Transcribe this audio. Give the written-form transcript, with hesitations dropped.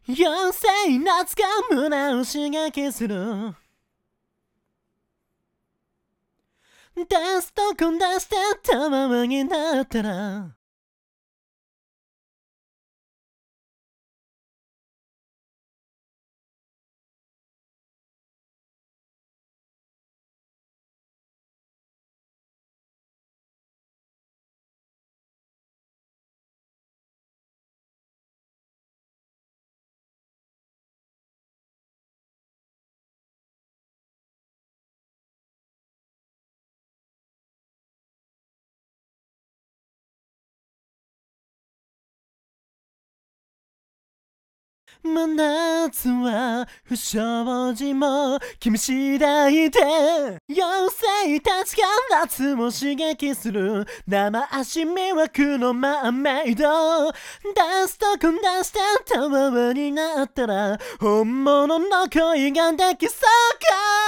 妖精夏が胸を刺激する。ダンスとこなしてたままになったら真夏は不祥事も君次第で妖精たちが夏を刺激する生足魅惑のマーメイドダンスとこなしてたままになったら本物の恋ができそうか